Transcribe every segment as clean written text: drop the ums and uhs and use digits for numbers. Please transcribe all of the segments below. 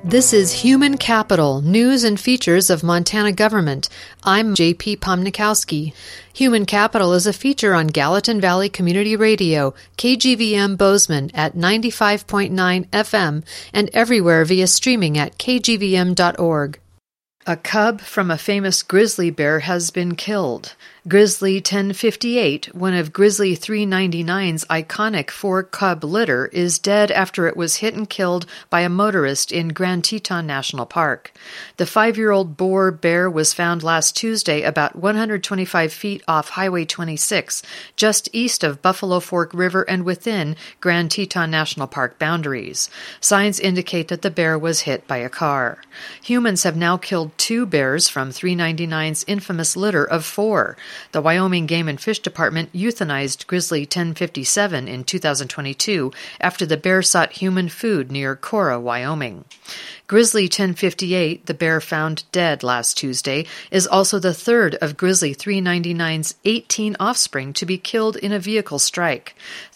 This is Human Capital, News and Features of Montana Government. I'm J.P. Pomnikowski. Human Capital is a feature on Gallatin Valley Community Radio, KGVM Bozeman at 95.9 FM and everywhere via streaming at kgvm.org. A cub from a famous grizzly bear has been killed. Grizzly 1058, one of Grizzly 399's iconic four-cub litter, is dead after it was hit and killed by a motorist in Grand Teton National Park. The 5-year-old boar bear was found last Tuesday about 125 feet off Highway 26, just east of Buffalo Fork River and within Grand Teton National Park boundaries. Signs indicate that the bear was hit by a car. Humans have now killed 2 bears from 399's infamous litter of 4. The Wyoming Game and Fish Department euthanized Grizzly 1057 in 2022 after the bear sought human food near Cora, Wyoming. Grizzly 1058, the bear found dead last Tuesday, is also the third of Grizzly 399's 18 offspring to be killed in a vehicle strike.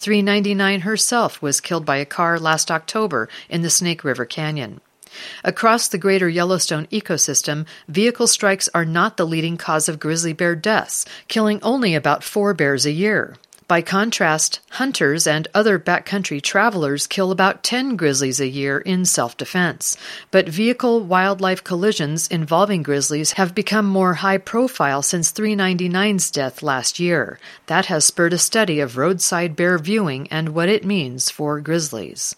399 herself was killed by a car last October in the Snake River Canyon. Across the greater Yellowstone ecosystem, vehicle strikes are not the leading cause of grizzly bear deaths, killing only about 4 bears a year. By contrast, hunters and other backcountry travelers kill about 10 grizzlies a year in self-defense. But vehicle-wildlife collisions involving grizzlies have become more high-profile since 399's death last year. That has spurred a study of roadside bear viewing and what it means for grizzlies.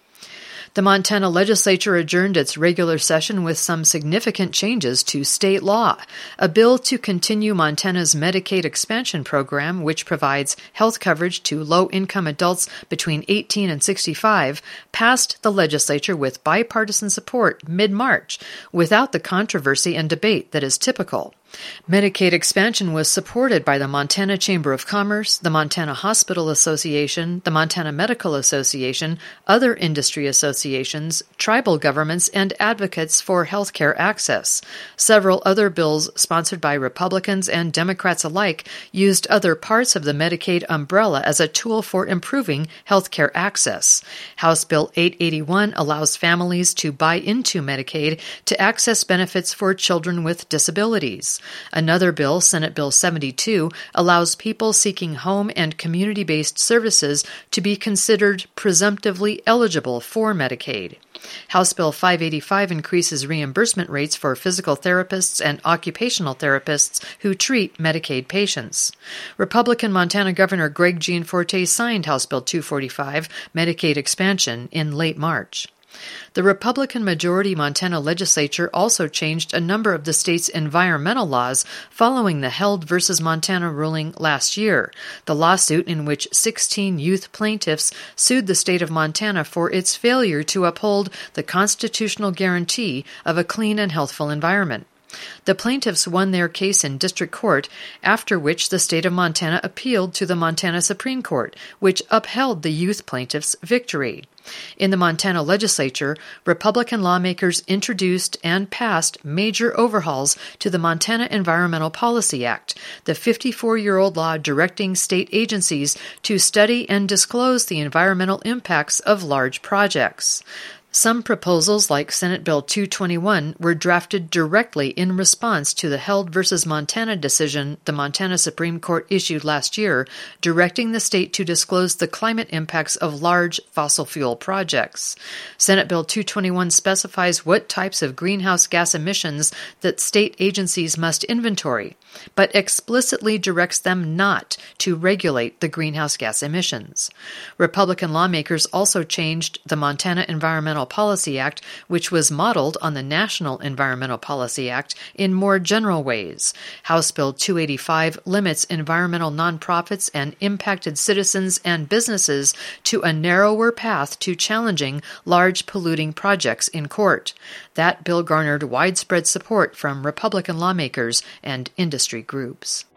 The Montana legislature adjourned its regular session with some significant changes to state law. A bill to continue Montana's Medicaid expansion program, which provides health coverage to low-income adults between 18 and 65, passed the legislature with bipartisan support mid-March, without the controversy and debate that is typical. Medicaid expansion was supported by the Montana Chamber of Commerce, the Montana Hospital Association, the Montana Medical Association, other industry associations, tribal governments, and advocates for health care access. Several other bills sponsored by Republicans and Democrats alike used other parts of the Medicaid umbrella as a tool for improving health care access. House Bill 881 allows families to buy into Medicaid to access benefits for children with disabilities. Another bill, Senate Bill 72, allows people seeking home and community-based services to be considered presumptively eligible for Medicaid. House Bill 585 increases reimbursement rates for physical therapists and occupational therapists who treat Medicaid patients. Republican Montana Governor Greg Gianforte signed House Bill 245, Medicaid expansion, in late March. The Republican-majority Montana legislature also changed a number of the state's environmental laws following the Held v. Montana ruling last year, the lawsuit in which 16 youth plaintiffs sued the state of Montana for its failure to uphold the constitutional guarantee of a clean and healthful environment. The plaintiffs won their case in district court, after which the state of Montana appealed to the Montana Supreme Court, which upheld the youth plaintiffs' victory. In the Montana legislature, Republican lawmakers introduced and passed major overhauls to the Montana Environmental Policy Act, the 54-year-old law directing state agencies to study and disclose the environmental impacts of large projects. Some proposals, like Senate Bill 221, were drafted directly in response to the Held v. Montana decision the Montana Supreme Court issued last year, directing the state to disclose the climate impacts of large fossil fuel projects. Senate Bill 221 specifies what types of greenhouse gas emissions that state agencies must inventory, but explicitly directs them not to regulate the greenhouse gas emissions. Republican lawmakers also changed the Montana Environmental Policy Act, which was modeled on the National Environmental Policy Act, in more general ways. House Bill 285 limits environmental nonprofits and impacted citizens and businesses to a narrower path to challenging large polluting projects in court. That bill garnered widespread support from Republican lawmakers and industry groups.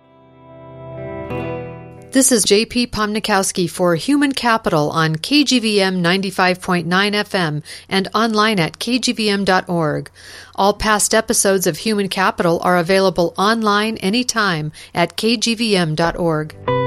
This is J.P. Pomnikowski for Human Capital on KGVM 95.9 FM and online at kgvm.org. All past episodes of Human Capital are available online anytime at kgvm.org.